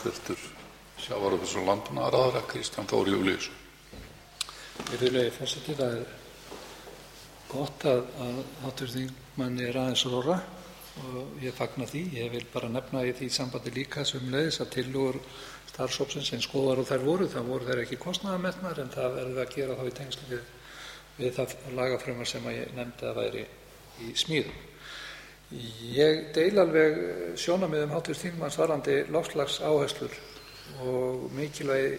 Hæstvirtur sjávarútvegs- og landbúnaðarráðherra Kristján Þór Júlíusson. Virðulegi forseti, það gott að hv. þingmanni aðeins rórra og ég fagna því. Ég vil bara nefna í því sambandi líka sömuleiðis að tillögur starfshópsins sem skoðaðar og þær voru þær ekki kostnaðarmetnar, en það verðum við að gera þá í tengslum við það lagafrumvarp sem ég nefndi að væri í smíðum. Ég deili alveg sjónarmiðum hv. þingmanns varðandi loftslagsáherslur og mikilvægi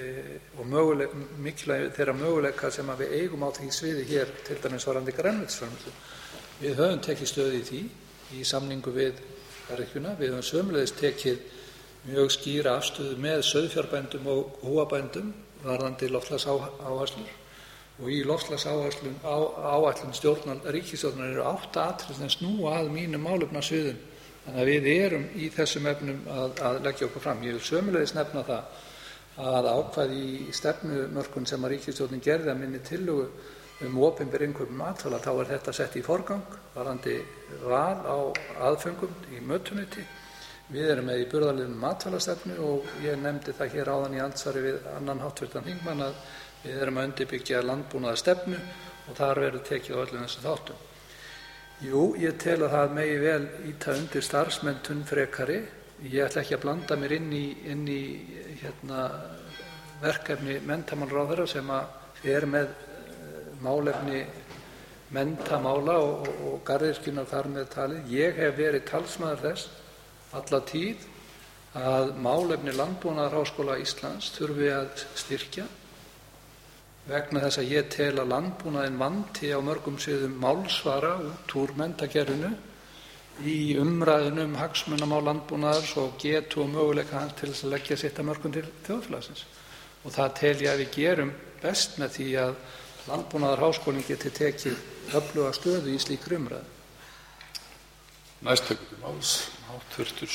þeirra möguleika sem við eigum á því sviði hér, til dæmis varðandi grænmetisframleiðslu. Við höfum tekið stöðu í því í samningu við garðyrkjuna. Við höfum sömuleiðis tekið mjög skýra afstöðu með sauðfjárbændum og kúabændum varðandi loftslagsáherslur. Og í loftslagsáætlun ríkisstjórnar eru 8 atriði sem snúa að mínum málefnasviðum. Þannig að við erum í þessum efnum að leggja okkur fram. Ég vil sömuleiðis nefna það að ákvæði í stefnumörkun sem að ríkisstjórnin gerði að minni tillögu opinber innkaup matvæla, þá þetta sett í forgang varðandi val á aðföngum í mötuneyti. Við erum með í burðarliðnum matvælastefnu og ég nefndi það hér áðan í andsvari við annan hv. þingmann að við erum að undirbyggja landbúnaðarstefnu og þar verður tekið á öllum þessum þáttum. Jú, ég tel að það megi vel ýta undir starfsmenntun frekari. Ég ætla ekki að blanda mér inn í verkefni menntamálaráðherra sem er með málefni menntamála og garðyrkjunnar þar með talið. Ég hef verið talsmaður þess alla tíð að málefni Landbúnaðarháskóla Íslands þurfi að styrkja, vegna þess að ég tel að landbúnaðinn vanti á mörgum sviðum málsvara út úr menntakerfinu í umræðinu hagsmunamál landbúnaðar og getu og möguleika hans til þess að leggja sitt að mörkum til þjóðfélagsins. Og það tel ég að við gerum best með því að Landbúnaðarháskólinn geti tekið öfluga stöðu í slíkri umræðu. Næst tekur til máls hv.